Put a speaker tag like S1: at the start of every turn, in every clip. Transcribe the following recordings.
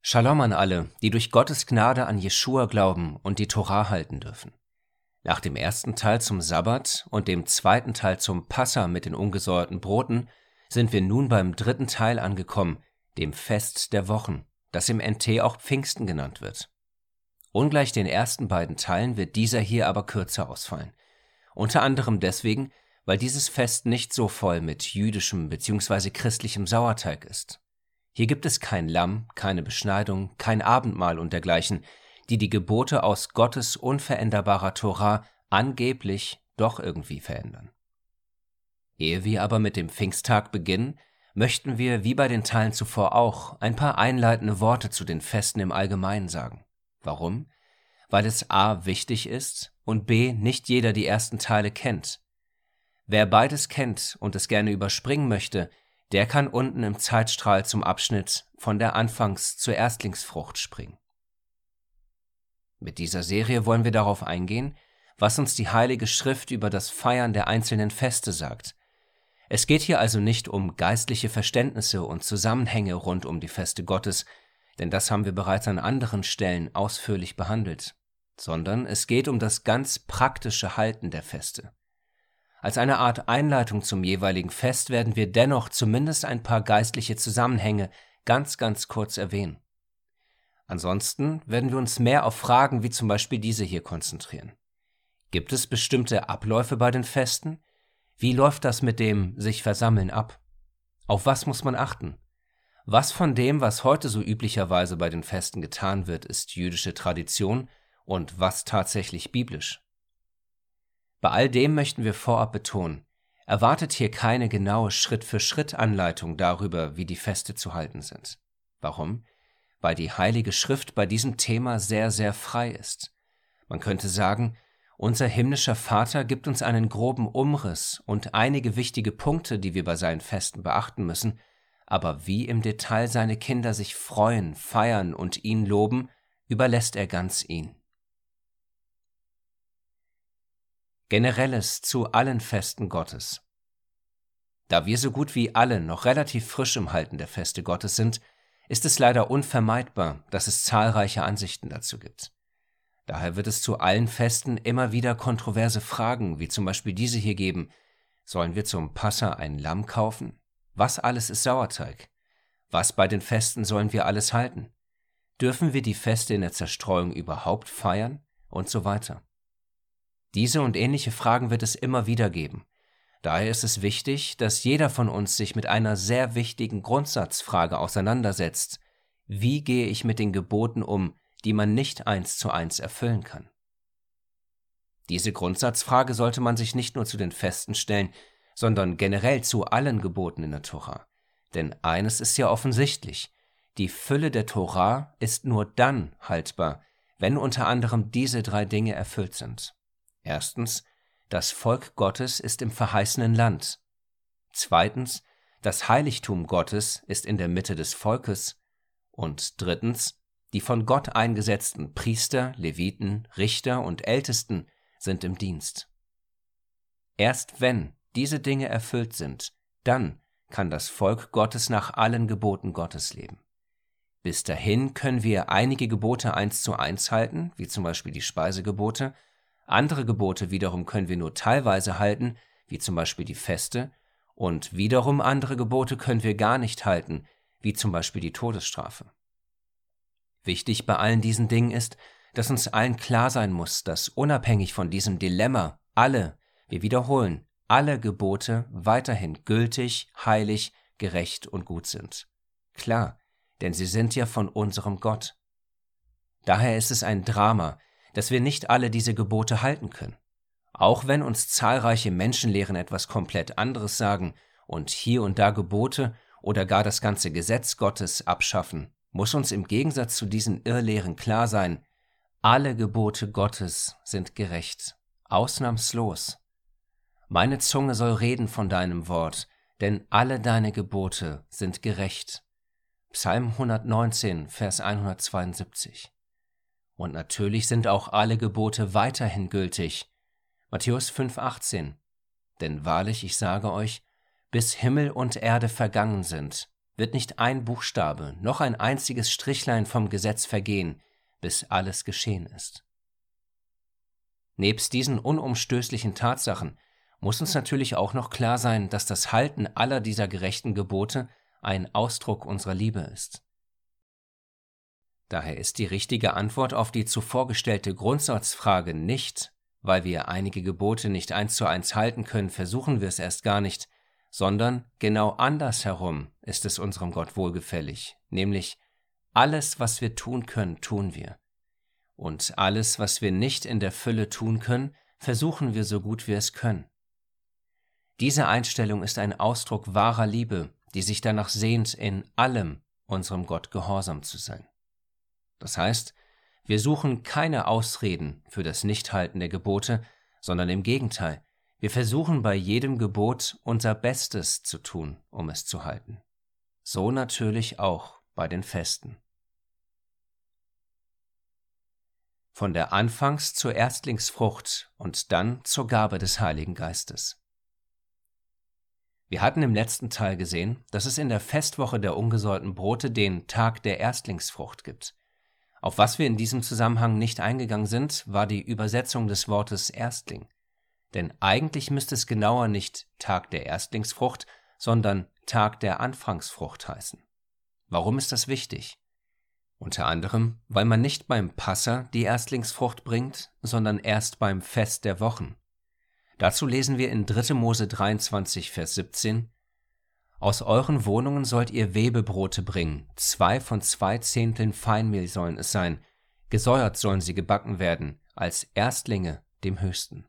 S1: Shalom an alle, die durch Gottes Gnade an Jeschua glauben und die Tora halten dürfen. Nach dem ersten Teil zum Sabbat und dem zweiten Teil zum Passa mit den ungesäuerten Broten sind wir nun beim dritten Teil angekommen, dem Fest der Wochen, das im NT auch Pfingsten genannt wird. Ungleich den ersten beiden Teilen wird dieser hier aber kürzer ausfallen. Unter anderem deswegen, weil dieses Fest nicht so voll mit jüdischem bzw. christlichem Sauerteig ist. Hier gibt es kein Lamm, keine Beschneidung, kein Abendmahl und dergleichen, die die Gebote aus Gottes unveränderbarer Tora angeblich doch irgendwie verändern. Ehe wir aber mit dem Pfingsttag beginnen, möchten wir, wie bei den Teilen zuvor auch, ein paar einleitende Worte zu den Festen im Allgemeinen sagen. Warum? Weil es a. wichtig ist und b. nicht jeder die ersten Teile kennt. Wer beides kennt und es gerne überspringen möchte, der kann unten im Zeitstrahl zum Abschnitt von der Anfangs- zur Erstlingsfrucht springen. Mit dieser Serie wollen wir darauf eingehen, was uns die Heilige Schrift über das Feiern der einzelnen Feste sagt. Es geht hier also nicht um geistliche Verständnisse und Zusammenhänge rund um die Feste Gottes, denn das haben wir bereits an anderen Stellen ausführlich behandelt, sondern es geht um das ganz praktische Halten der Feste. Als eine Art Einleitung zum jeweiligen Fest werden wir dennoch zumindest ein paar geistliche Zusammenhänge ganz kurz erwähnen. Ansonsten werden wir uns mehr auf Fragen wie zum Beispiel diese hier konzentrieren. Gibt es bestimmte Abläufe bei den Festen? Wie läuft das mit dem sich Versammeln ab? Auf was muss man achten? Was von dem, was heute so üblicherweise bei den Festen getan wird, ist jüdische Tradition und was tatsächlich biblisch? Bei all dem möchten wir vorab betonen, erwartet hier keine genaue Schritt-für-Schritt-Anleitung darüber, wie die Feste zu halten sind. Warum? Weil die Heilige Schrift bei diesem Thema sehr frei ist. Man könnte sagen, unser himmlischer Vater gibt uns einen groben Umriss und einige wichtige Punkte, die wir bei seinen Festen beachten müssen, aber wie im Detail seine Kinder sich freuen, feiern und ihn loben, überlässt er ganz ihnen. Generelles zu allen Festen Gottes. Da wir so gut wie alle noch relativ frisch im Halten der Feste Gottes sind, ist es leider unvermeidbar, dass es zahlreiche Ansichten dazu gibt. Daher wird es zu allen Festen immer wieder kontroverse Fragen, wie zum Beispiel diese hier geben: Sollen wir zum Passa ein Lamm kaufen? Was alles ist Sauerteig? Was bei den Festen sollen wir alles halten? Dürfen wir die Feste in der Zerstreuung überhaupt feiern? Und so weiter. Diese und ähnliche Fragen wird es immer wieder geben. Daher ist es wichtig, dass jeder von uns sich mit einer sehr wichtigen Grundsatzfrage auseinandersetzt: Wie gehe ich mit den Geboten um, die man nicht 1:1 erfüllen kann? Diese Grundsatzfrage sollte man sich nicht nur zu den Festen stellen, sondern generell zu allen Geboten in der Tora. Denn eines ist ja offensichtlich: Die Fülle der Tora ist nur dann haltbar, wenn unter anderem diese 3 Dinge erfüllt sind. Erstens, das Volk Gottes ist im verheißenen Land. Zweitens, das Heiligtum Gottes ist in der Mitte des Volkes. Und drittens, die von Gott eingesetzten Priester, Leviten, Richter und Ältesten sind im Dienst. Erst wenn diese Dinge erfüllt sind, dann kann das Volk Gottes nach allen Geboten Gottes leben. Bis dahin können wir einige Gebote 1:1 halten, wie zum Beispiel die Speisegebote. Andere Gebote wiederum können wir nur teilweise halten, wie zum Beispiel die Feste, und wiederum andere Gebote können wir gar nicht halten, wie zum Beispiel die Todesstrafe. Wichtig bei allen diesen Dingen ist, dass uns allen klar sein muss, dass unabhängig von diesem Dilemma wir wiederholen, alle Gebote weiterhin gültig, heilig, gerecht und gut sind. Klar, denn sie sind ja von unserem Gott. Daher ist es ein Drama, dass wir nicht alle diese Gebote halten können. Auch wenn uns zahlreiche Menschenlehren etwas komplett anderes sagen und hier und da Gebote oder gar das ganze Gesetz Gottes abschaffen, muss uns im Gegensatz zu diesen Irrlehren klar sein: Alle Gebote Gottes sind gerecht, ausnahmslos. Meine Zunge soll reden von deinem Wort, denn alle deine Gebote sind gerecht. Psalm 119, Vers 172. Und natürlich sind auch alle Gebote weiterhin gültig. Matthäus 5,18. Denn wahrlich, ich sage euch, bis Himmel und Erde vergangen sind, wird nicht ein Buchstabe, noch ein einziges Strichlein vom Gesetz vergehen, bis alles geschehen ist. Nebst diesen unumstößlichen Tatsachen muss uns natürlich auch noch klar sein, dass das Halten aller dieser gerechten Gebote ein Ausdruck unserer Liebe ist. Daher ist die richtige Antwort auf die zuvor gestellte Grundsatzfrage nicht, weil wir einige Gebote nicht 1:1 halten können, versuchen wir es erst gar nicht, sondern genau andersherum ist es unserem Gott wohlgefällig, nämlich alles, was wir tun können, tun wir. Und alles, was wir nicht in der Fülle tun können, versuchen wir so gut wir es können. Diese Einstellung ist ein Ausdruck wahrer Liebe, die sich danach sehnt, in allem unserem Gott gehorsam zu sein. Das heißt, wir suchen keine Ausreden für das Nichthalten der Gebote, sondern im Gegenteil, wir versuchen bei jedem Gebot unser Bestes zu tun, um es zu halten. So natürlich auch bei den Festen. Von der Anfangs- zur Erstlingsfrucht und dann zur Gabe des Heiligen Geistes. Wir hatten im letzten Teil gesehen, dass es in der Festwoche der ungesäuerten Brote den Tag der Erstlingsfrucht gibt. Auf was wir in diesem Zusammenhang nicht eingegangen sind, war die Übersetzung des Wortes Erstling. Denn eigentlich müsste es genauer nicht Tag der Erstlingsfrucht, sondern Tag der Anfangsfrucht heißen. Warum ist das wichtig? Unter anderem, weil man nicht beim Passa die Erstlingsfrucht bringt, sondern erst beim Fest der Wochen. Dazu lesen wir in 3. Mose 23, Vers 17: Aus euren Wohnungen sollt ihr Webebrote bringen, 2 von 2 Zehnteln Feinmehl sollen es sein, gesäuert sollen sie gebacken werden, als Erstlinge dem Höchsten.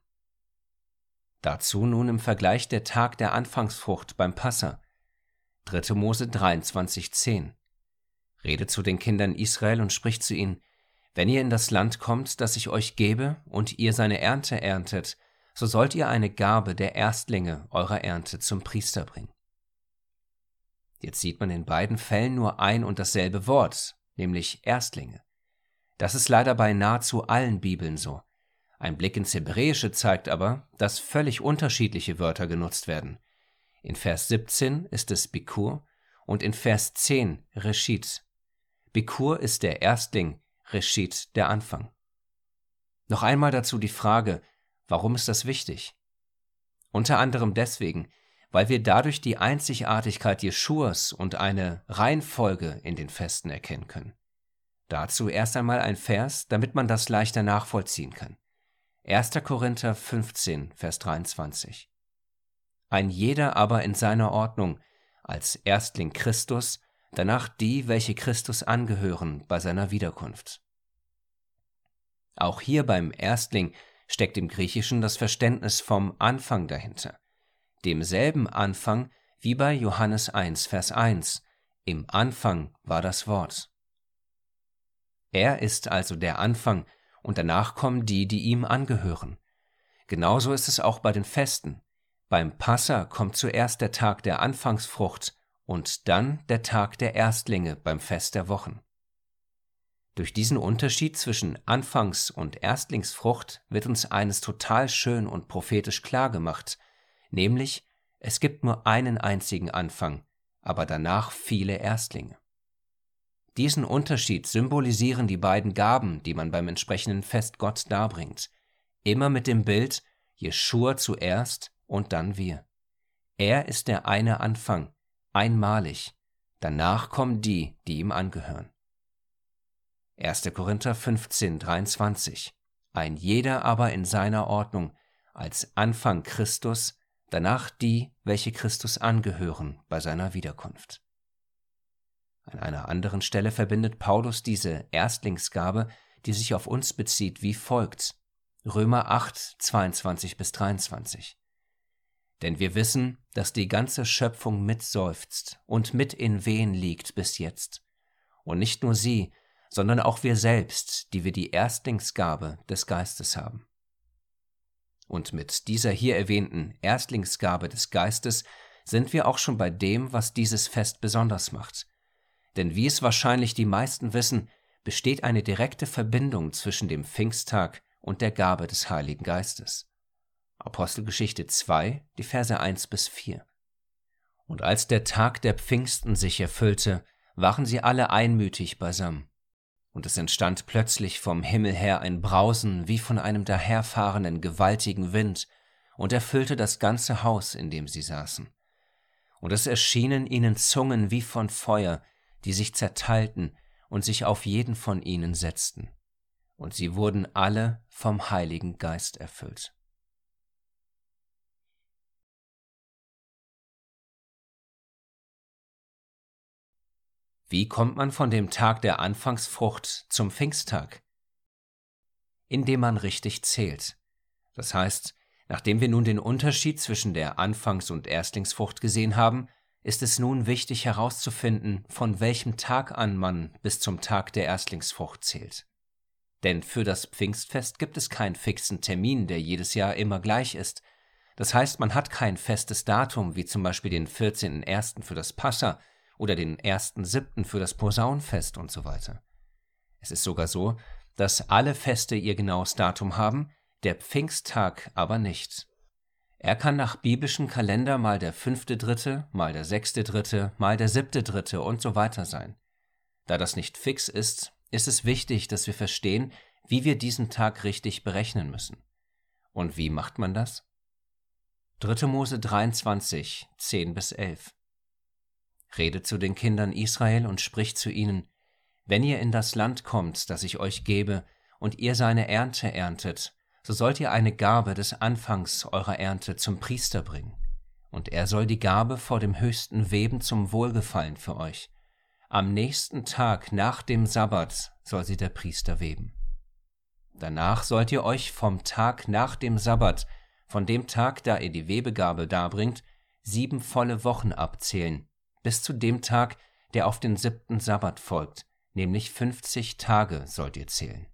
S1: Dazu nun im Vergleich der Tag der Anfangsfrucht beim Passa. 3. Mose 23, 10. Redet zu den Kindern Israel und spricht zu ihnen: Wenn ihr in das Land kommt, das ich euch gebe, und ihr seine Ernte erntet, so sollt ihr eine Gabe der Erstlinge eurer Ernte zum Priester bringen. Jetzt sieht man in beiden Fällen nur ein und dasselbe Wort, nämlich Erstlinge. Das ist leider bei nahezu allen Bibeln so. Ein Blick ins Hebräische zeigt aber, dass völlig unterschiedliche Wörter genutzt werden. In Vers 17 ist es Bikur und in Vers 10 Reshit. Bikur ist der Erstling, Reshit der Anfang. Noch einmal dazu die Frage: Warum ist das wichtig? Unter anderem deswegen, weil wir dadurch die Einzigartigkeit Jeschuas und eine Reihenfolge in den Festen erkennen können. Dazu erst einmal ein Vers, damit man das leichter nachvollziehen kann. 1. Korinther 15, Vers 23. Ein jeder aber in seiner Ordnung, als Erstling Christus, danach die, welche Christus angehören bei seiner Wiederkunft. Auch hier beim Erstling steckt im Griechischen das Verständnis vom Anfang dahinter. Demselben Anfang wie bei Johannes 1, Vers 1. Im Anfang war das Wort. Er ist also der Anfang und danach kommen die, die ihm angehören. Genauso ist es auch bei den Festen. Beim Passa kommt zuerst der Tag der Anfangsfrucht und dann der Tag der Erstlinge beim Fest der Wochen. Durch diesen Unterschied zwischen Anfangs- und Erstlingsfrucht wird uns eines total schön und prophetisch klar gemacht, nämlich, es gibt nur einen einzigen Anfang, aber danach viele Erstlinge. Diesen Unterschied symbolisieren die beiden Gaben, die man beim entsprechenden Fest Gott darbringt, immer mit dem Bild Jeschua zuerst und dann wir. Er ist der eine Anfang, einmalig, danach kommen die, die ihm angehören. 1. Korinther 15, 23. Ein jeder aber in seiner Ordnung, als Anfang Christus, danach die, welche Christus angehören bei seiner Wiederkunft. An einer anderen Stelle verbindet Paulus diese Erstlingsgabe, die sich auf uns bezieht, wie folgt: Römer 8, 22-23. Denn wir wissen, dass die ganze Schöpfung mitseufzt und mit in Wehen liegt bis jetzt. Und nicht nur sie, sondern auch wir selbst, die wir die Erstlingsgabe des Geistes haben. Und mit dieser hier erwähnten Erstlingsgabe des Geistes sind wir auch schon bei dem, was dieses Fest besonders macht. Denn wie es wahrscheinlich die meisten wissen, besteht eine direkte Verbindung zwischen dem Pfingsttag und der Gabe des Heiligen Geistes. Apostelgeschichte 2, die Verse 1-4. Und als der Tag der Pfingsten sich erfüllte, waren sie alle einmütig beisammen. Und es entstand plötzlich vom Himmel her ein Brausen wie von einem daherfahrenden gewaltigen Wind und erfüllte das ganze Haus, in dem sie saßen. Und es erschienen ihnen Zungen wie von Feuer, die sich zerteilten und sich auf jeden von ihnen setzten. Und sie wurden alle vom Heiligen Geist erfüllt. Wie kommt man von dem Tag der Anfangsfrucht zum Pfingsttag? Indem man richtig zählt. Das heißt, nachdem wir nun den Unterschied zwischen der Anfangs- und Erstlingsfrucht gesehen haben, ist es nun wichtig herauszufinden, von welchem Tag an man bis zum Tag der Erstlingsfrucht zählt. Denn für das Pfingstfest gibt es keinen fixen Termin, der jedes Jahr immer gleich ist. Das heißt, man hat kein festes Datum, wie zum Beispiel den 14.01. für das Passa oder den 1.07. für das Posaunenfest und so weiter. Es ist sogar so, dass alle Feste ihr genaues Datum haben, der Pfingsttag aber nicht. Er kann nach biblischem Kalender mal der 5.3., mal der 6.3., mal der 7.3. und so weiter sein. Da das nicht fix ist, ist es wichtig, dass wir verstehen, wie wir diesen Tag richtig berechnen müssen. Und wie macht man das? 3. Mose 23, 10-11. Rede zu den Kindern Israel und sprich zu ihnen: Wenn ihr in das Land kommt, das ich euch gebe, und ihr seine Ernte erntet, so sollt ihr eine Gabe des Anfangs eurer Ernte zum Priester bringen. Und er soll die Gabe vor dem Höchsten weben zum Wohlgefallen für euch. Am nächsten Tag nach dem Sabbat soll sie der Priester weben. Danach sollt ihr euch vom Tag nach dem Sabbat, von dem Tag, da ihr die Webegabe darbringt, 7 volle Wochen abzählen, bis zu dem Tag, der auf den 7. Sabbat folgt, nämlich 50 Tage sollt ihr zählen.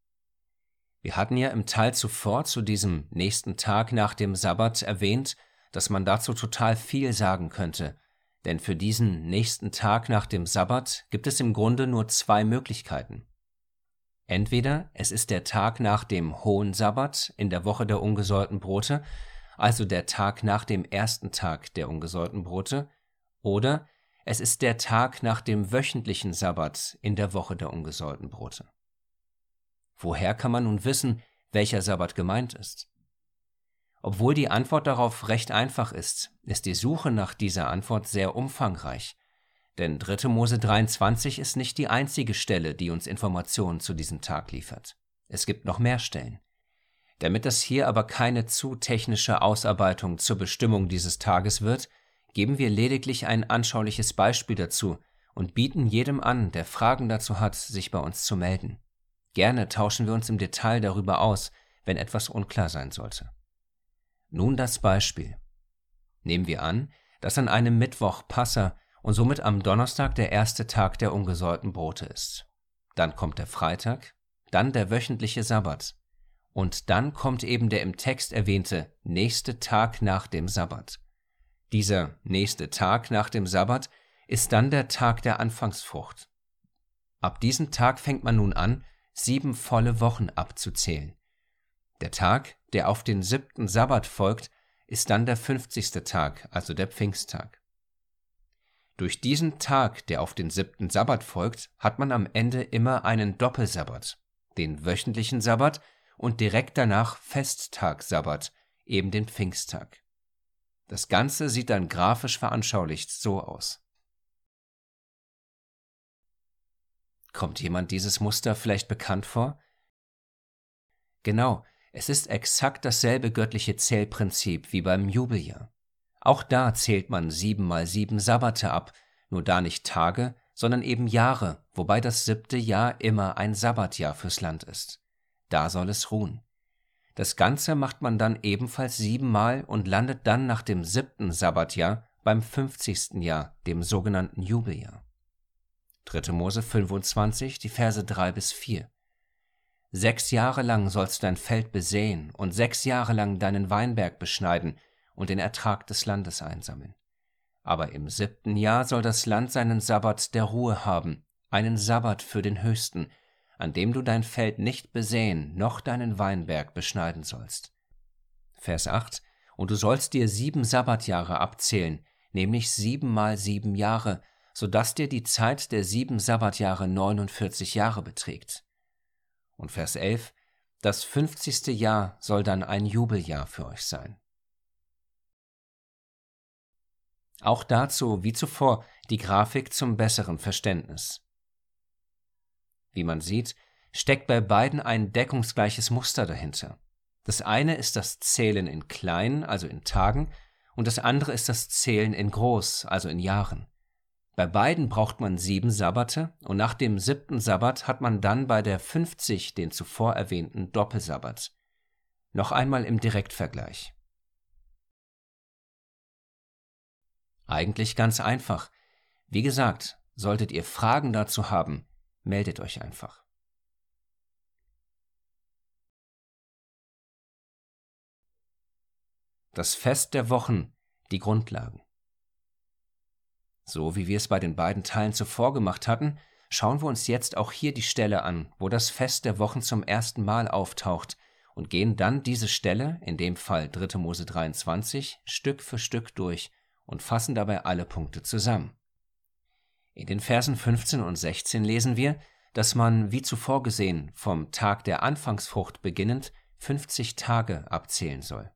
S1: Wir hatten ja im Teil zuvor zu diesem nächsten Tag nach dem Sabbat erwähnt, dass man dazu total viel sagen könnte, denn für diesen nächsten Tag nach dem Sabbat gibt es im Grunde nur 2 Möglichkeiten. Entweder es ist der Tag nach dem Hohen Sabbat in der Woche der ungesäuerten Brote, also der Tag nach dem ersten Tag der ungesäuerten Brote, oder es ist der Tag nach dem wöchentlichen Sabbat in der Woche der ungesäuerten Brote. Woher kann man nun wissen, welcher Sabbat gemeint ist? Obwohl die Antwort darauf recht einfach ist die Suche nach dieser Antwort sehr umfangreich. Denn 3. Mose 23 ist nicht die einzige Stelle, die uns Informationen zu diesem Tag liefert. Es gibt noch mehr Stellen. Damit das hier aber keine zu technische Ausarbeitung zur Bestimmung dieses Tages wird, geben wir lediglich ein anschauliches Beispiel dazu und bieten jedem an, der Fragen dazu hat, sich bei uns zu melden. Gerne tauschen wir uns im Detail darüber aus, wenn etwas unklar sein sollte. Nun das Beispiel. Nehmen wir an, dass an einem Mittwoch Passa und somit am Donnerstag der erste Tag der ungesäuerten Brote ist. Dann kommt der Freitag, dann der wöchentliche Sabbat und dann kommt eben der im Text erwähnte nächste Tag nach dem Sabbat. Dieser nächste Tag nach dem Sabbat ist dann der Tag der Anfangsfrucht. Ab diesem Tag fängt man nun an, 7 volle Wochen abzuzählen. Der Tag, der auf den 7. Sabbat folgt, ist dann der 50. Tag, also der Pfingsttag. Durch diesen Tag, der auf den 7. Sabbat folgt, hat man am Ende immer einen Doppelsabbat, den wöchentlichen Sabbat und direkt danach Festtag-Sabbat, eben den Pfingsttag. Das Ganze sieht dann grafisch veranschaulicht so aus. Kommt jemand dieses Muster vielleicht bekannt vor? Genau, es ist exakt dasselbe göttliche Zählprinzip wie beim Jubeljahr. Auch da zählt man 7 mal 7 Sabbate ab, nur da nicht Tage, sondern eben Jahre, wobei das 7. Jahr immer ein Sabbatjahr fürs Land ist. Da soll es ruhen. Das Ganze macht man dann ebenfalls 7 Mal und landet dann nach dem 7. Sabbatjahr beim 50. Jahr, dem sogenannten Jubeljahr. 3. Mose 25, die Verse 3-4. 6 Jahre lang sollst du dein Feld besäen und 6 Jahre lang deinen Weinberg beschneiden und den Ertrag des Landes einsammeln. Aber im 7. Jahr soll das Land seinen Sabbat der Ruhe haben, einen Sabbat für den Höchsten, an dem du dein Feld nicht besäen, noch deinen Weinberg beschneiden sollst. Vers 8. Und du sollst dir 7 Sabbatjahre abzählen, nämlich 7 mal 7 Jahre, sodass dir die Zeit der 7 Sabbatjahre 49 Jahre beträgt. Und Vers 11: Das 50. Jahr soll dann ein Jubeljahr für euch sein. Auch dazu, wie zuvor, die Grafik zum besseren Verständnis. Wie man sieht, steckt bei beiden ein deckungsgleiches Muster dahinter. Das eine ist das Zählen in klein, also in Tagen, und das andere ist das Zählen in groß, also in Jahren. Bei beiden braucht man 7 Sabbate und nach dem 7. Sabbat hat man dann bei der 50 den zuvor erwähnten Doppelsabbat. Noch einmal im Direktvergleich. Eigentlich ganz einfach. Wie gesagt, solltet ihr Fragen dazu haben, meldet euch einfach. Das Fest der Wochen, die Grundlagen. So wie wir es bei den beiden Teilen zuvor gemacht hatten, schauen wir uns jetzt auch hier die Stelle an, wo das Fest der Wochen zum ersten Mal auftaucht und gehen dann diese Stelle, in dem Fall 3. Mose 23, Stück für Stück durch und fassen dabei alle Punkte zusammen. In den Versen 15 und 16 lesen wir, dass man, wie zuvor gesehen, vom Tag der Anfangsfrucht beginnend 50 Tage abzählen soll.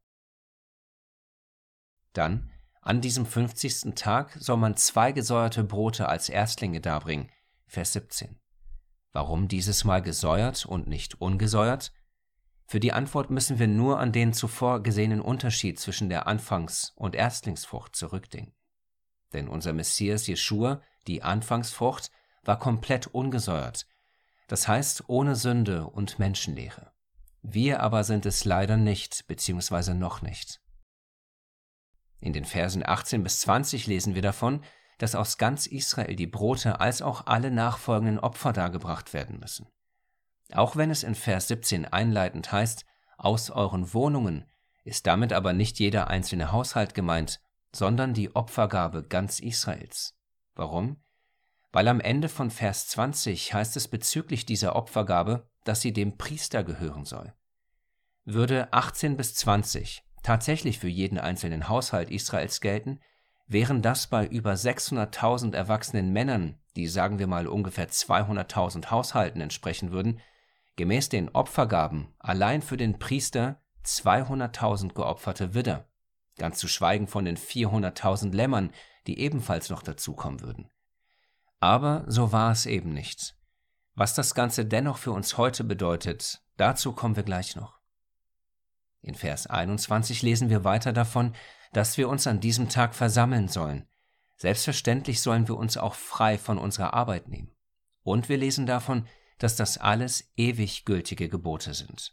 S1: Dann, an diesem 50. Tag, soll man 2 gesäuerte Brote als Erstlinge darbringen, Vers 17. Warum dieses Mal gesäuert und nicht ungesäuert? Für die Antwort müssen wir nur an den zuvor gesehenen Unterschied zwischen der Anfangs- und Erstlingsfrucht zurückdenken. Denn unser Messias Jeschua, die Anfangsfrucht, war komplett ungesäuert, das heißt ohne Sünde und Menschenlehre. Wir aber sind es leider nicht, beziehungsweise noch nicht. In den Versen 18 bis 20 lesen wir davon, dass aus ganz Israel die Brote als auch alle nachfolgenden Opfer dargebracht werden müssen. Auch wenn es in Vers 17 einleitend heißt, aus euren Wohnungen, ist damit aber nicht jeder einzelne Haushalt gemeint, sondern die Opfergabe ganz Israels. Warum? Weil am Ende von Vers 20 heißt es bezüglich dieser Opfergabe, dass sie dem Priester gehören soll. Würde 18 bis 20 tatsächlich für jeden einzelnen Haushalt Israels gelten, wären das bei über 600.000 erwachsenen Männern, die sagen wir mal ungefähr 200.000 Haushalten entsprechen würden, gemäß den Opfergaben allein für den Priester 200.000 geopferte Widder, ganz zu schweigen von den 400.000 Lämmern, die ebenfalls noch dazukommen würden. Aber so war es eben nicht. Was das Ganze dennoch für uns heute bedeutet, dazu kommen wir gleich noch. In Vers 21 lesen wir weiter davon, dass wir uns an diesem Tag versammeln sollen. Selbstverständlich sollen wir uns auch frei von unserer Arbeit nehmen. Und wir lesen davon, dass das alles ewig gültige Gebote sind.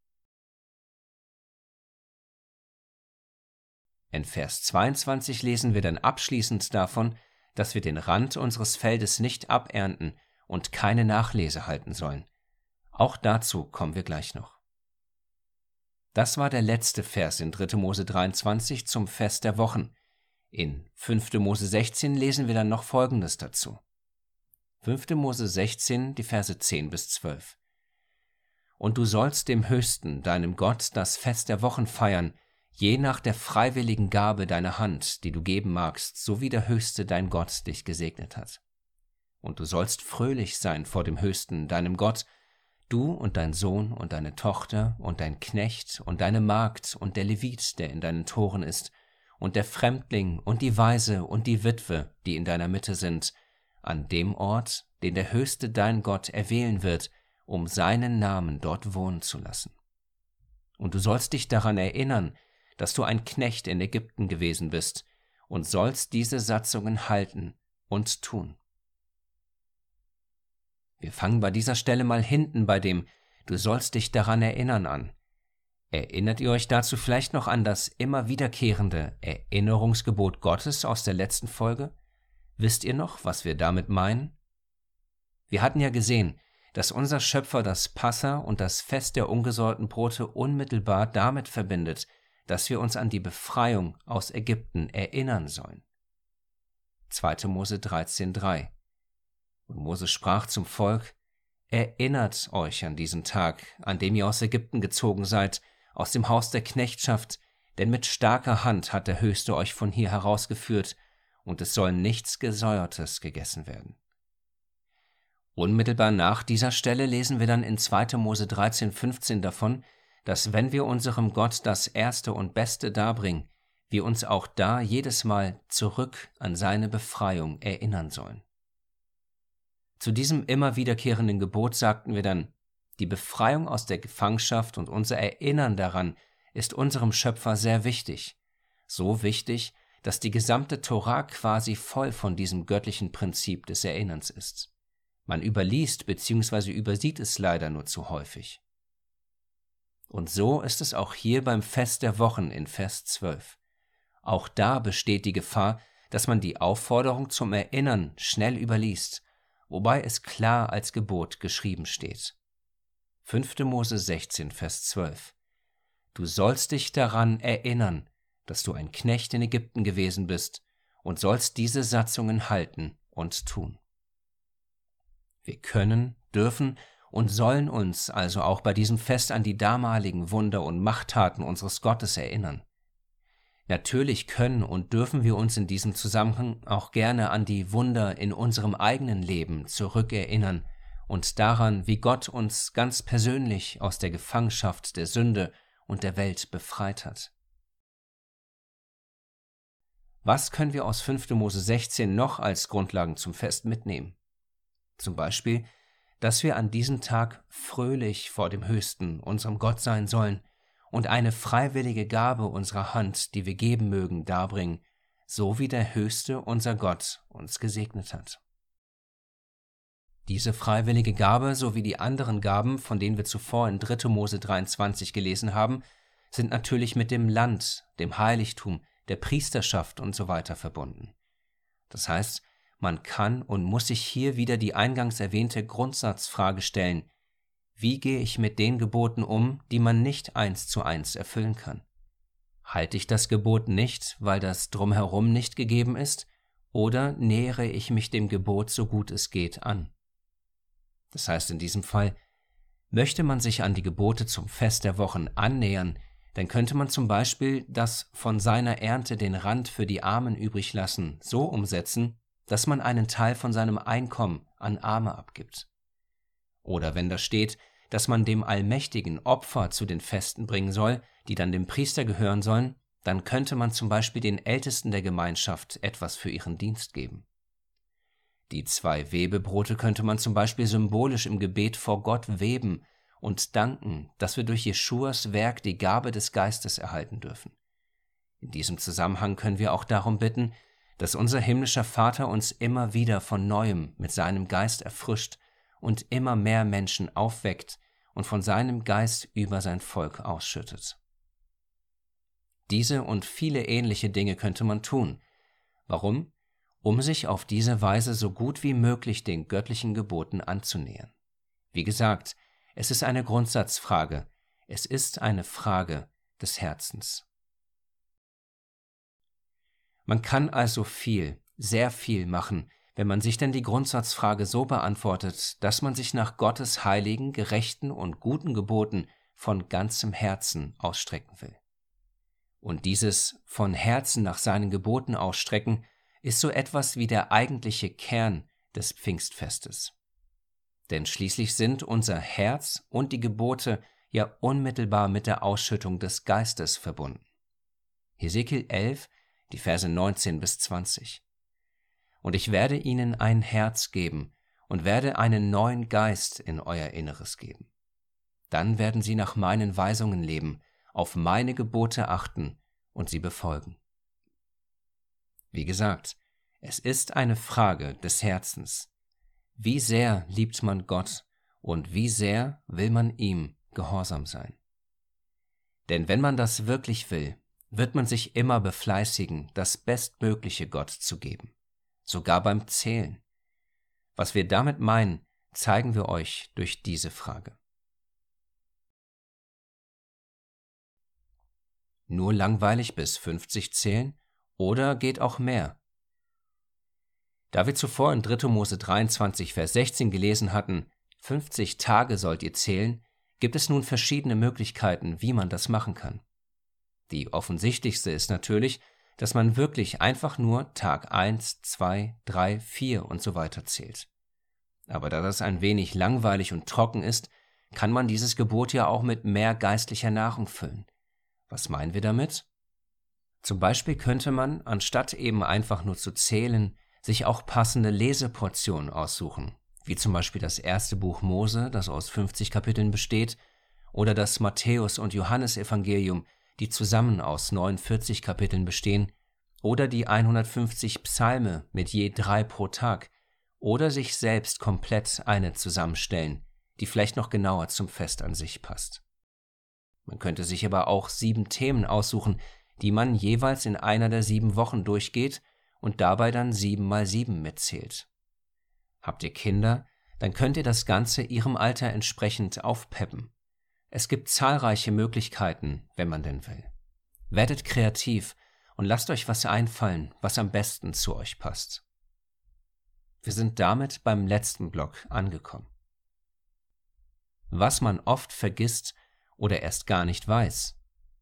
S1: In Vers 22 lesen wir dann abschließend davon, dass wir den Rand unseres Feldes nicht abernten und keine Nachlese halten sollen. Auch dazu kommen wir gleich noch. Das war der letzte Vers in 3. Mose 23 zum Fest der Wochen. In 5. Mose 16 lesen wir dann noch Folgendes dazu. 5. Mose 16, die Verse 10 bis 12. Und du sollst dem Höchsten, deinem Gott, das Fest der Wochen feiern, je nach der freiwilligen Gabe deiner Hand, die du geben magst, so wie der Höchste, dein Gott, dich gesegnet hat. Und du sollst fröhlich sein vor dem Höchsten, deinem Gott, du und dein Sohn und deine Tochter und dein Knecht und deine Magd und der Levit, der in deinen Toren ist, und der Fremdling und die Waise und die Witwe, die in deiner Mitte sind, an dem Ort, den der Höchste dein Gott erwählen wird, um seinen Namen dort wohnen zu lassen. Und du sollst dich daran erinnern, dass du ein Knecht in Ägypten gewesen bist, und sollst diese Satzungen halten und tun. Wir fangen bei dieser Stelle mal hinten bei dem „Du sollst dich daran erinnern" an. Erinnert ihr euch dazu vielleicht noch an das immer wiederkehrende Erinnerungsgebot Gottes aus der letzten Folge? Wisst ihr noch, was wir damit meinen? Wir hatten ja gesehen, dass unser Schöpfer das Passa und das Fest der ungesäuerten Brote unmittelbar damit verbindet, dass wir uns an die Befreiung aus Ägypten erinnern sollen. 2. Mose 13,3. Und Mose sprach zum Volk: Erinnert euch an diesen Tag, an dem ihr aus Ägypten gezogen seid, aus dem Haus der Knechtschaft, denn mit starker Hand hat der Höchste euch von hier herausgeführt, und es soll nichts Gesäuertes gegessen werden. Unmittelbar nach dieser Stelle lesen wir dann in 2. Mose 13,15 davon, dass wenn wir unserem Gott das Erste und Beste darbringen, wir uns auch da jedes Mal zurück an seine Befreiung erinnern sollen. Zu diesem immer wiederkehrenden Gebot sagten wir dann, die Befreiung aus der Gefangenschaft und unser Erinnern daran ist unserem Schöpfer sehr wichtig. So wichtig, dass die gesamte Tora quasi voll von diesem göttlichen Prinzip des Erinnerns ist. Man überliest bzw. übersieht es leider nur zu häufig. Und so ist es auch hier beim Fest der Wochen in Vers 12. Auch da besteht die Gefahr, dass man die Aufforderung zum Erinnern schnell überliest, wobei es klar als Gebot geschrieben steht. 5. Mose 16, Vers 12. Du sollst dich daran erinnern, dass du ein Knecht in Ägypten gewesen bist und sollst diese Satzungen halten und tun. Wir können, dürfen und sollen uns also auch bei diesem Fest an die damaligen Wunder und Machttaten unseres Gottes erinnern. Natürlich können und dürfen wir uns in diesem Zusammenhang auch gerne an die Wunder in unserem eigenen Leben zurückerinnern und daran, wie Gott uns ganz persönlich aus der Gefangenschaft der Sünde und der Welt befreit hat. Was können wir aus 5. Mose 16 noch als Grundlagen zum Fest mitnehmen? Zum Beispiel, dass wir an diesem Tag fröhlich vor dem Höchsten, unserem Gott, sein sollen und eine freiwillige Gabe unserer Hand, die wir geben mögen, darbringen, so wie der Höchste, unser Gott, uns gesegnet hat. Diese freiwillige Gabe sowie die anderen Gaben, von denen wir zuvor in 3. Mose 23 gelesen haben, sind natürlich mit dem Land, dem Heiligtum, der Priesterschaft usw. verbunden. Das heißt, man kann und muss sich hier wieder die eingangs erwähnte Grundsatzfrage stellen: Wie gehe ich mit den Geboten um, die man nicht 1:1 erfüllen kann? Halte ich das Gebot nicht, weil das Drumherum nicht gegeben ist, oder nähere ich mich dem Gebot so gut es geht an? Das heißt in diesem Fall, möchte man sich an die Gebote zum Fest der Wochen annähern, dann könnte man zum Beispiel das von seiner Ernte den Rand für die Armen übrig lassen so umsetzen, dass man einen Teil von seinem Einkommen an Arme abgibt. Oder wenn da steht, dass man dem Allmächtigen Opfer zu den Festen bringen soll, die dann dem Priester gehören sollen, dann könnte man zum Beispiel den Ältesten der Gemeinschaft etwas für ihren Dienst geben. Die 2 Webebrote könnte man zum Beispiel symbolisch im Gebet vor Gott weben und danken, dass wir durch Jeschuas Werk die Gabe des Geistes erhalten dürfen. In diesem Zusammenhang können wir auch darum bitten, dass unser himmlischer Vater uns immer wieder von Neuem mit seinem Geist erfrischt und immer mehr Menschen aufweckt und von seinem Geist über sein Volk ausschüttet. Diese und viele ähnliche Dinge könnte man tun. Warum? Um sich auf diese Weise so gut wie möglich den göttlichen Geboten anzunähern. Wie gesagt, es ist eine Grundsatzfrage, es ist eine Frage des Herzens. Man kann also viel, sehr viel machen, wenn man sich denn die Grundsatzfrage so beantwortet, dass man sich nach Gottes heiligen, gerechten und guten Geboten von ganzem Herzen ausstrecken will. Und dieses von Herzen nach seinen Geboten ausstrecken ist so etwas wie der eigentliche Kern des Pfingstfestes. Denn schließlich sind unser Herz und die Gebote ja unmittelbar mit der Ausschüttung des Geistes verbunden. Hesekiel 11, die Verse 19 bis 20. Und ich werde ihnen ein Herz geben und werde einen neuen Geist in euer Inneres geben. Dann werden sie nach meinen Weisungen leben, auf meine Gebote achten und sie befolgen. Wie gesagt, es ist eine Frage des Herzens. Wie sehr liebt man Gott und wie sehr will man ihm gehorsam sein? Denn wenn man das wirklich will, wird man sich immer befleißigen, das Bestmögliche Gott zu geben, sogar beim Zählen. Was wir damit meinen, zeigen wir euch durch diese Frage. Nur langweilig bis 50 zählen oder geht auch mehr? Da wir zuvor in 3. Mose 23, Vers 16 gelesen hatten, 50 Tage sollt ihr zählen, gibt es nun verschiedene Möglichkeiten, wie man das machen kann. Die offensichtlichste ist natürlich, dass man wirklich einfach nur Tag 1, 2, 3, 4 und so weiter zählt. Aber da das ein wenig langweilig und trocken ist, kann man dieses Gebot ja auch mit mehr geistlicher Nahrung füllen. Was meinen wir damit? Zum Beispiel könnte man, anstatt eben einfach nur zu zählen, sich auch passende Leseportionen aussuchen, wie zum Beispiel das erste Buch Mose, das aus 50 Kapiteln besteht, oder das Matthäus- und Johannesevangelium, die zusammen aus 49 Kapiteln bestehen, oder die 150 Psalme mit je 3 pro Tag, oder sich selbst komplett eine zusammenstellen, die vielleicht noch genauer zum Fest an sich passt. Man könnte sich aber auch 7 Themen aussuchen, die man jeweils in einer der 7 Wochen durchgeht und dabei dann 7 mal 7 mitzählt. Habt ihr Kinder, dann könnt ihr das Ganze ihrem Alter entsprechend aufpeppen. Es gibt zahlreiche Möglichkeiten, wenn man denn will. Werdet kreativ und lasst euch was einfallen, was am besten zu euch passt. Wir sind damit beim letzten Block angekommen. Was man oft vergisst oder erst gar nicht weiß.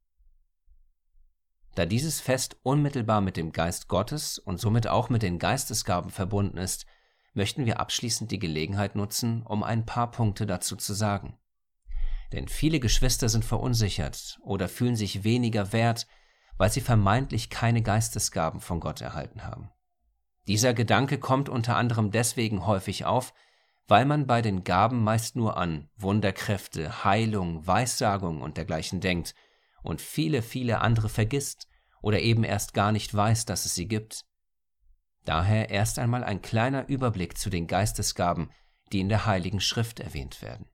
S1: Da dieses Fest unmittelbar mit dem Geist Gottes und somit auch mit den Geistesgaben verbunden ist, möchten wir abschließend die Gelegenheit nutzen, um ein paar Punkte dazu zu sagen. Denn viele Geschwister sind verunsichert oder fühlen sich weniger wert, weil sie vermeintlich keine Geistesgaben von Gott erhalten haben. Dieser Gedanke kommt unter anderem deswegen häufig auf, weil man bei den Gaben meist nur an Wunderkräfte, Heilung, Weissagung und dergleichen denkt und viele, viele andere vergisst oder eben erst gar nicht weiß, dass es sie gibt. Daher erst einmal ein kleiner Überblick zu den Geistesgaben, die in der Heiligen Schrift erwähnt werden.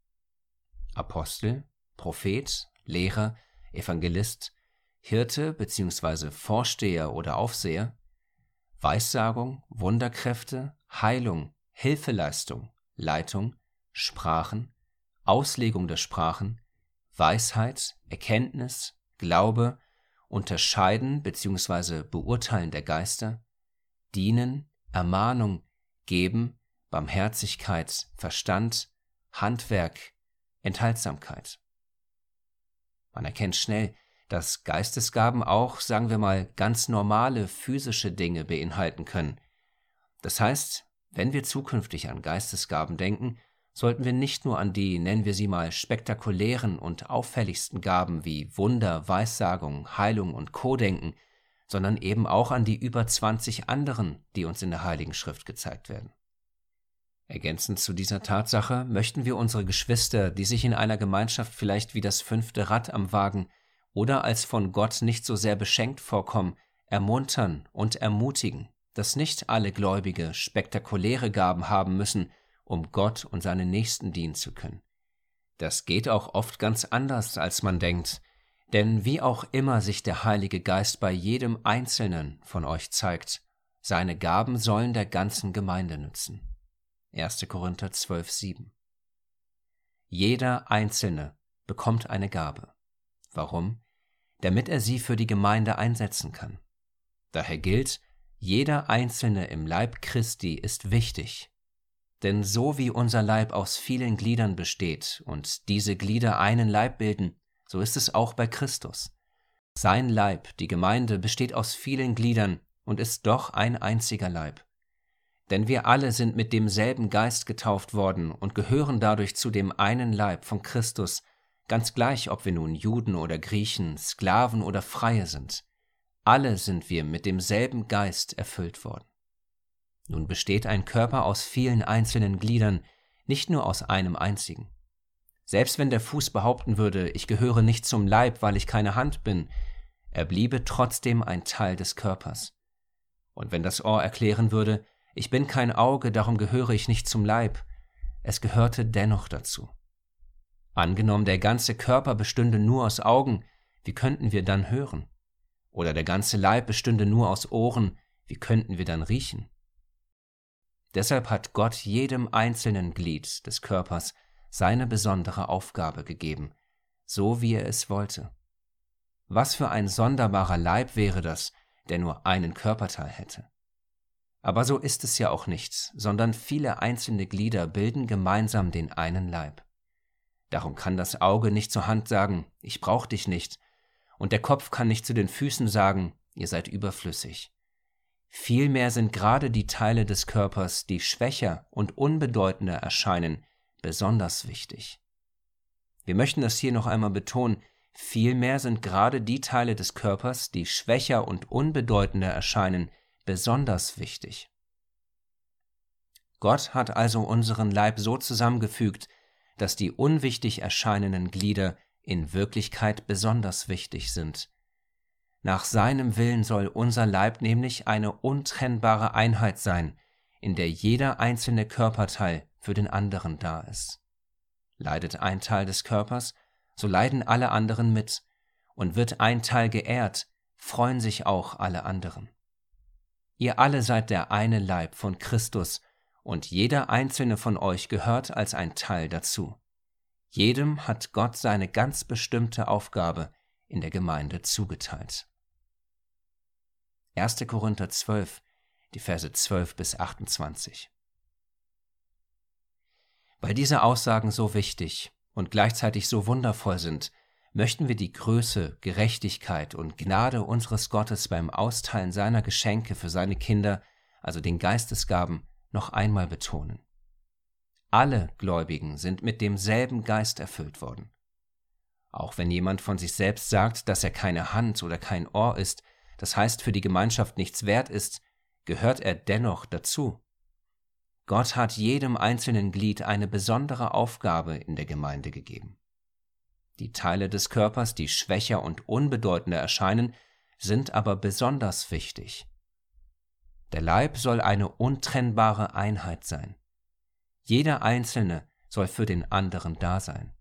S1: Apostel, Prophet, Lehrer, Evangelist, Hirte bzw. Vorsteher oder Aufseher, Weissagung, Wunderkräfte, Heilung, Hilfeleistung, Leitung, Sprachen, Auslegung der Sprachen, Weisheit, Erkenntnis, Glaube, Unterscheiden bzw. Beurteilen der Geister, Dienen, Ermahnung, Geben, Barmherzigkeit, Verstand, Handwerk, Enthaltsamkeit. Man erkennt schnell, dass Geistesgaben auch, sagen wir mal, ganz normale physische Dinge beinhalten können. Das heißt, wenn wir zukünftig an Geistesgaben denken, sollten wir nicht nur an die, nennen wir sie mal, spektakulären und auffälligsten Gaben wie Wunder, Weissagung, Heilung und Co. denken, sondern eben auch an die über 20 anderen, die uns in der Heiligen Schrift gezeigt werden. Ergänzend zu dieser Tatsache möchten wir unsere Geschwister, die sich in einer Gemeinschaft vielleicht wie das 5. Rad am Wagen oder als von Gott nicht so sehr beschenkt vorkommen, ermuntern und ermutigen, dass nicht alle Gläubige spektakuläre Gaben haben müssen, um Gott und seinen Nächsten dienen zu können. Das geht auch oft ganz anders, als man denkt, denn wie auch immer sich der Heilige Geist bei jedem Einzelnen von euch zeigt, seine Gaben sollen der ganzen Gemeinde nützen. 1. Korinther 12,7. Jeder Einzelne bekommt eine Gabe. Warum? Damit er sie für die Gemeinde einsetzen kann. Daher gilt, jeder Einzelne im Leib Christi ist wichtig. Denn so wie unser Leib aus vielen Gliedern besteht und diese Glieder einen Leib bilden, so ist es auch bei Christus. Sein Leib, die Gemeinde, besteht aus vielen Gliedern und ist doch ein einziger Leib. Denn wir alle sind mit demselben Geist getauft worden und gehören dadurch zu dem einen Leib von Christus, ganz gleich, ob wir nun Juden oder Griechen, Sklaven oder Freie sind. Alle sind wir mit demselben Geist erfüllt worden. Nun besteht ein Körper aus vielen einzelnen Gliedern, nicht nur aus einem einzigen. Selbst wenn der Fuß behaupten würde, ich gehöre nicht zum Leib, weil ich keine Hand bin, er bliebe trotzdem ein Teil des Körpers. Und wenn das Ohr erklären würde, ich bin kein Auge, darum gehöre ich nicht zum Leib, es gehörte dennoch dazu. Angenommen, der ganze Körper bestünde nur aus Augen, wie könnten wir dann hören? Oder der ganze Leib bestünde nur aus Ohren, wie könnten wir dann riechen? Deshalb hat Gott jedem einzelnen Glied des Körpers seine besondere Aufgabe gegeben, so wie er es wollte. Was für ein sonderbarer Leib wäre das, der nur einen Körperteil hätte. Aber so ist es ja auch nicht, sondern viele einzelne Glieder bilden gemeinsam den einen Leib. Darum kann das Auge nicht zur Hand sagen, ich brauche dich nicht, und der Kopf kann nicht zu den Füßen sagen, ihr seid überflüssig. Vielmehr sind gerade die Teile des Körpers, die schwächer und unbedeutender erscheinen, besonders wichtig. Wir möchten das hier noch einmal betonen, vielmehr sind gerade die Teile des Körpers, die schwächer und unbedeutender erscheinen, besonders wichtig. Gott hat also unseren Leib so zusammengefügt, dass die unwichtig erscheinenden Glieder in Wirklichkeit besonders wichtig sind. Nach seinem Willen soll unser Leib nämlich eine untrennbare Einheit sein, in der jeder einzelne Körperteil für den anderen da ist. Leidet ein Teil des Körpers, so leiden alle anderen mit, und wird ein Teil geehrt, freuen sich auch alle anderen. Ihr alle seid der eine Leib von Christus, und jeder einzelne von euch gehört als ein Teil dazu. Jedem hat Gott seine ganz bestimmte Aufgabe in der Gemeinde zugeteilt. 1. Korinther 12, die Verse 12 bis 28. Weil diese Aussagen so wichtig und gleichzeitig so wundervoll sind, möchten wir die Größe, Gerechtigkeit und Gnade unseres Gottes beim Austeilen seiner Geschenke für seine Kinder, also den Geistesgaben, noch einmal betonen. Alle Gläubigen sind mit demselben Geist erfüllt worden. Auch wenn jemand von sich selbst sagt, dass er keine Hand oder kein Ohr ist, das heißt für die Gemeinschaft nichts wert ist, gehört er dennoch dazu. Gott hat jedem einzelnen Glied eine besondere Aufgabe in der Gemeinde gegeben. Die Teile des Körpers, die schwächer und unbedeutender erscheinen, sind aber besonders wichtig. Der Leib soll eine untrennbare Einheit sein. Jeder Einzelne soll für den anderen da sein.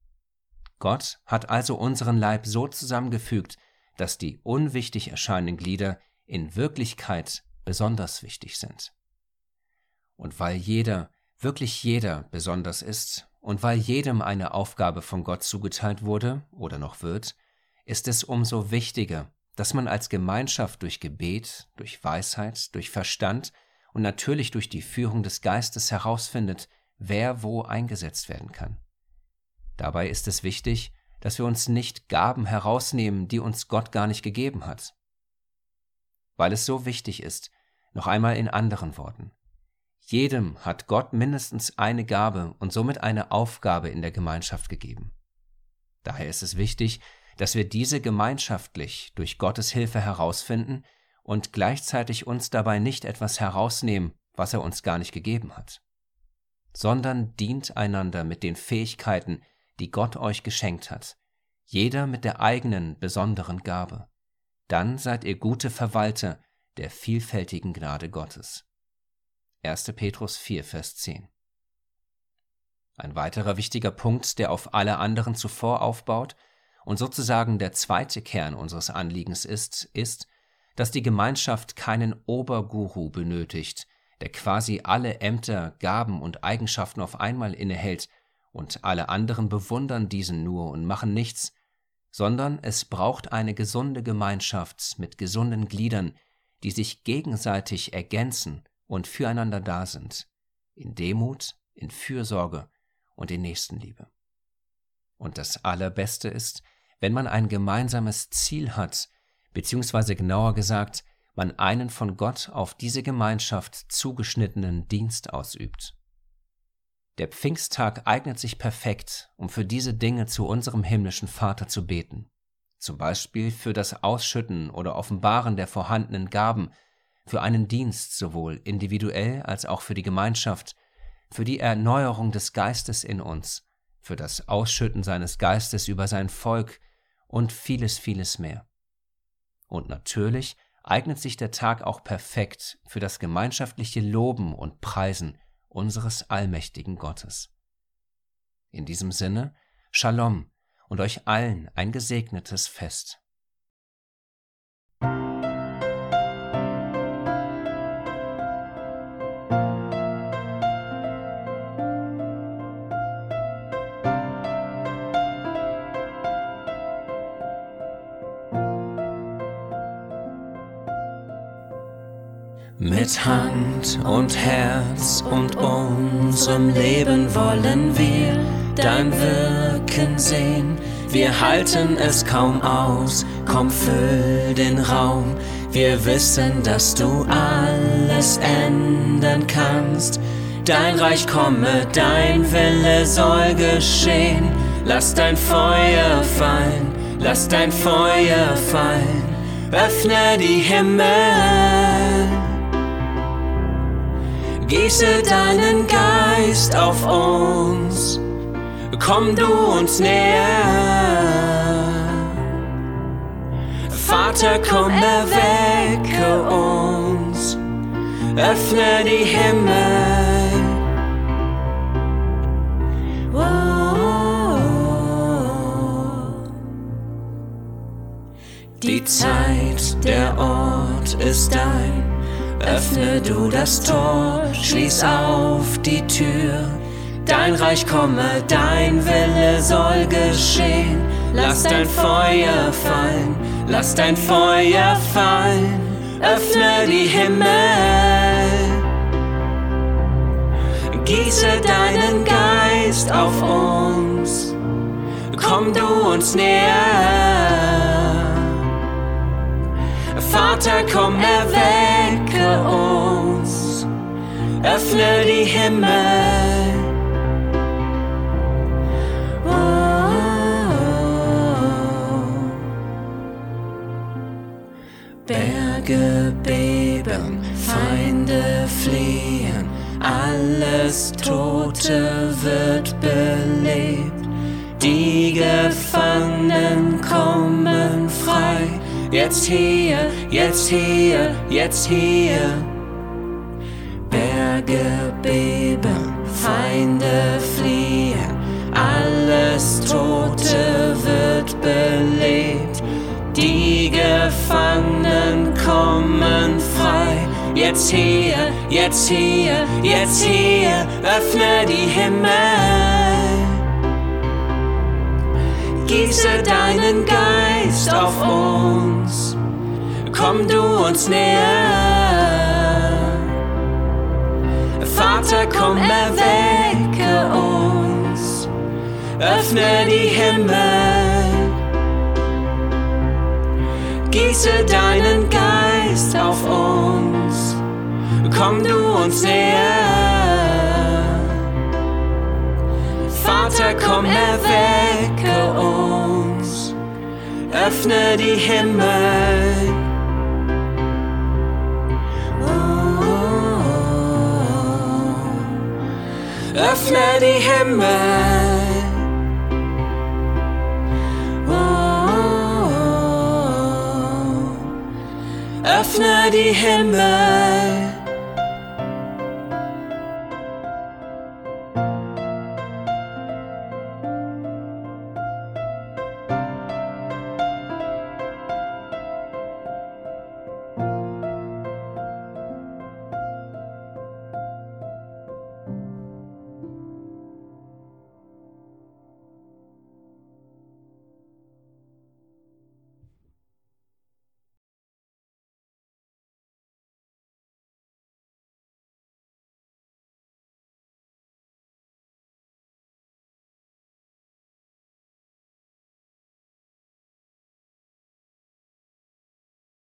S1: Gott hat also unseren Leib so zusammengefügt, dass die unwichtig erscheinenden Glieder in Wirklichkeit besonders wichtig sind. Und weil jeder, wirklich jeder besonders ist und weil jedem eine Aufgabe von Gott zugeteilt wurde oder noch wird, ist es umso wichtiger, dass man als Gemeinschaft durch Gebet, durch Weisheit, durch Verstand und natürlich durch die Führung des Geistes herausfindet, wer wo eingesetzt werden kann. Dabei ist es wichtig, dass wir uns nicht Gaben herausnehmen, die uns Gott gar nicht gegeben hat. Weil es so wichtig ist, noch einmal in anderen Worten: Jedem hat Gott mindestens eine Gabe und somit eine Aufgabe in der Gemeinschaft gegeben. Daher ist es wichtig, dass wir diese gemeinschaftlich durch Gottes Hilfe herausfinden und gleichzeitig uns dabei nicht etwas herausnehmen, was er uns gar nicht gegeben hat, sondern dient einander mit den Fähigkeiten, die Gott euch geschenkt hat, jeder mit der eigenen besonderen Gabe. Dann seid ihr gute Verwalter der vielfältigen Gnade Gottes. 1. Petrus 4, Vers 10. Ein weiterer wichtiger Punkt, der auf alle anderen zuvor aufbaut und sozusagen der zweite Kern unseres Anliegens ist, dass die Gemeinschaft keinen Oberguru benötigt, der quasi alle Ämter, Gaben und Eigenschaften auf einmal innehält und alle anderen bewundern diesen nur und machen nichts, sondern es braucht eine gesunde Gemeinschaft mit gesunden Gliedern, die sich gegenseitig ergänzen und füreinander da sind, in Demut, in Fürsorge und in Nächstenliebe. Und das Allerbeste ist, wenn man ein gemeinsames Ziel hat, beziehungsweise genauer gesagt, man einen von Gott auf diese Gemeinschaft zugeschnittenen Dienst ausübt. Der Pfingsttag eignet sich perfekt, um für diese Dinge zu unserem himmlischen Vater zu beten. Zum Beispiel für das Ausschütten oder Offenbaren der vorhandenen Gaben, für einen Dienst sowohl individuell als auch für die Gemeinschaft, für die Erneuerung des Geistes in uns, für das Ausschütten seines Geistes über sein Volk und vieles, vieles mehr. Und natürlich eignet sich der Tag auch perfekt für das gemeinschaftliche Loben und Preisen unseres allmächtigen Gottes. In diesem Sinne, Shalom und euch allen ein gesegnetes Fest. Mit Hand und Herz und unserem Leben wollen wir dein Wirken sehen, Wir halten es kaum aus, komm, füll den Raum. Wir wissen, dass du alles ändern kannst. Dein Reich komme, dein Wille soll geschehen. Lass dein Feuer fallen, lass dein Feuer fallen. Öffne die Himmel, gieße deinen Geist auf uns. Komm du uns näher. Vater, komm, erwecke uns. Öffne die Himmel. Die Zeit, der Ort ist dein. Öffne du das Tor, schließ auf die Tür. Dein Reich komme, dein Wille soll geschehen. Lass dein Feuer fallen, lass dein Feuer fallen. Öffne die Himmel, gieße deinen Geist auf uns. Komm du uns näher. Vater, komm, erwecke uns. Öffne die Himmel. Berge beben, Feinde fliehen, alles Tote wird belebt. Die Gefangenen kommen frei, jetzt hier, jetzt hier, jetzt hier. Berge beben, Feinde fliehen, alles Tote wird belebt. Die Gefangenen kommen frei, jetzt hier, jetzt hier, jetzt hier. Öffne die Himmel, gieße deinen Geist auf uns. Komm du uns näher. Vater, komm, erwecke uns. Öffne die Himmel, gieße deinen Geist auf uns. Komm du uns näher. Vater, komm, erwecke uns. Öffne die Himmel. Öffne die Himmel. Öffne die Himmel.